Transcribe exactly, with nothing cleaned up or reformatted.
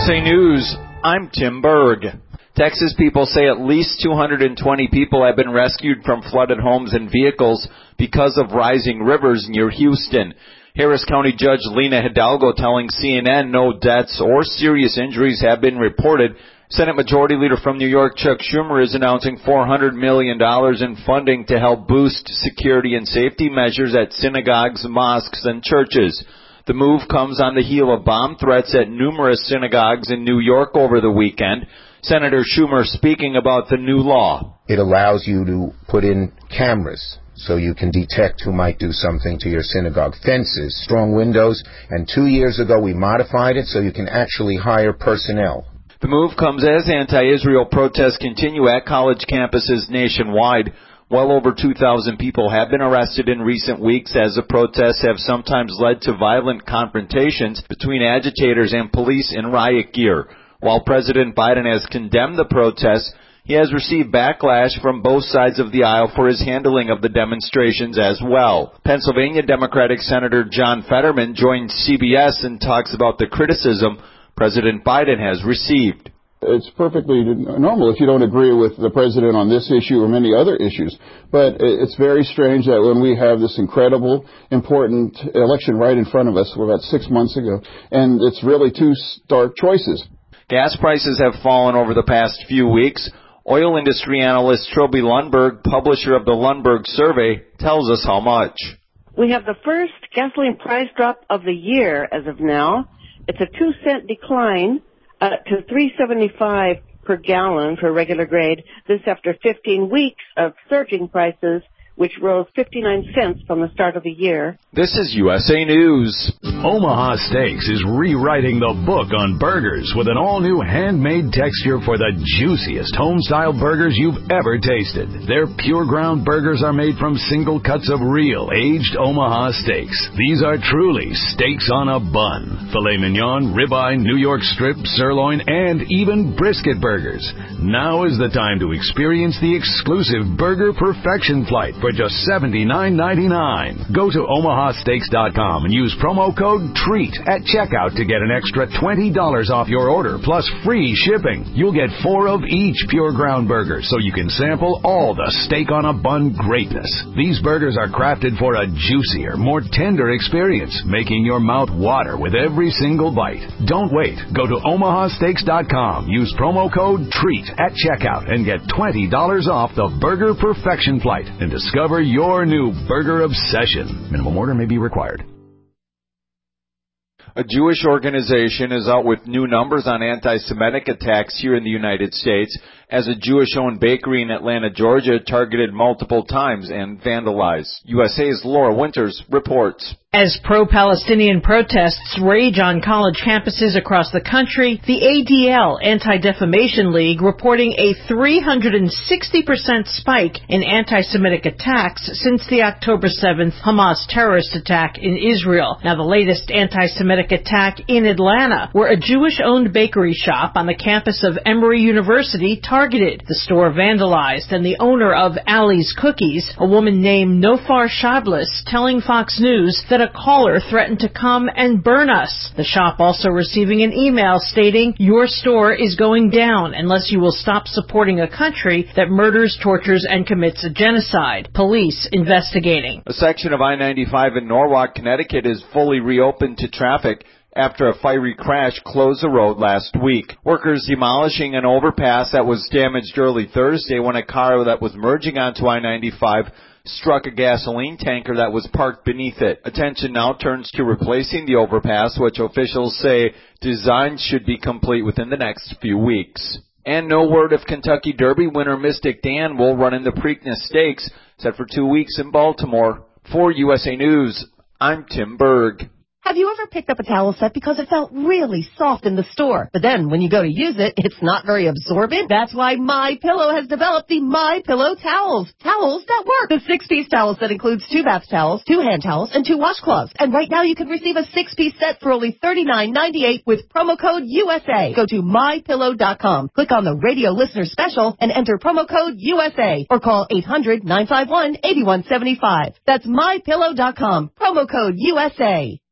A News, I'm Tim Berg. Texas people say at least two hundred twenty people have been rescued from flooded homes and vehicles because of rising rivers near Houston. Harris County Judge Lena Hidalgo telling C N N no deaths or serious injuries have been reported. Senate Majority Leader from New York, Chuck Schumer, is announcing four hundred million dollars in funding to help boost security and safety measures at synagogues, mosques, and churches. The move comes on the heel of bomb threats at numerous synagogues in New York over the weekend. Senator Schumer speaking about the new law. It allows you to put in cameras so you can detect who might do something to your synagogue. Fences, strong windows, and two years ago we modified it so you can actually hire personnel. The move comes as anti-Israel protests continue at college campuses nationwide. Well over two thousand people have been arrested in recent weeks as the protests have sometimes led to violent confrontations between agitators and police in riot gear. While President Biden has condemned the protests, he has received backlash from both sides of the aisle for his handling of the demonstrations as well. Pennsylvania Democratic Senator John Fetterman joined C B S and talks about the criticism President Biden has received. It's perfectly normal if you don't agree with the president on this issue or many other issues. But it's very strange that when we have this incredible, important election right in front of us, about six months ago, and it's really two stark choices. Gas prices have fallen over the past few weeks. Oil industry analyst Trilby Lundberg, publisher of the Lundberg Survey, tells us how much. We have the first gasoline price drop of the year as of now. It's a two cent decline uh, to three seventy-five per gallon for regular grade. This after fifteen weeks of surging prices, which rose fifty-nine cents from the start of the year. This is U S A News. Omaha Steaks is rewriting the book on burgers with an all-new handmade texture for the juiciest home-style burgers you've ever tasted. Their pure ground burgers are made from single cuts of real, aged Omaha steaks. These are truly steaks on a bun. Filet mignon, ribeye, New York strip, sirloin, and even brisket burgers. Now is the time to experience the exclusive Burger Perfection Flight for just seventy-nine ninety-nine. Go to omaha steaks dot com and use promo code TREAT at checkout to get an extra twenty dollars off your order plus free shipping. You'll get four of each pure ground burger so you can sample all the steak on a bun greatness. These burgers are crafted for a juicier, more tender experience, making your mouth water with every single bite. Don't wait. Go to omaha steaks dot com. Use promo code TREAT at checkout and get twenty dollars off the Burger Perfection Flight and discover your new burger obsession. Minimum order may be required. A Jewish organization is out with new numbers on anti-Semitic attacks here in the United States as a Jewish-owned bakery in Atlanta, Georgia, targeted multiple times and vandalized. U S A's Laura Winters reports. As pro-Palestinian protests rage on college campuses across the country, the A D L, Anti-Defamation League, reporting a three hundred sixty percent spike in anti-Semitic attacks since the October seventh Hamas terrorist attack in Israel. Now, the latest anti-Semitic attack in Atlanta, where a Jewish-owned bakery shop on the campus of Emory University targeted. The store vandalized, and the owner of Ali's Cookies, a woman named Nofar Shablis, telling Fox News that a caller threatened to come and burn us. The shop also receiving an email stating, "Your store is going down unless you will stop supporting a country that murders, tortures, and commits a genocide." Police investigating. A section of I ninety-five in Norwalk, Connecticut is fully reopened to traffic after a fiery crash closed the road last week. Workers demolishing an overpass that was damaged early Thursday when a car that was merging onto I ninety-five struck a gasoline tanker that was parked beneath it. Attention now turns to replacing the overpass, which officials say design should be complete within the next few weeks. And no word if Kentucky Derby winner Mystic Dan will run in the Preakness Stakes, set for two weeks in Baltimore. For U S A News, I'm Tim Berg. Have you ever picked up a towel set because it felt really soft in the store, but then when you go to use it, it's not very absorbent? That's why MyPillow has developed the MyPillow towels. Towels that work. The six-piece towel set includes two bath towels, two hand towels, and two washcloths. And right now you can receive a six-piece set for only thirty-nine ninety-eight with promo code U S A. Go to my pillow dot com, click on the radio listener special, and enter promo code U S A, or call eight hundred nine five one eight one seven five. That's my pillow dot com, promo code U S A.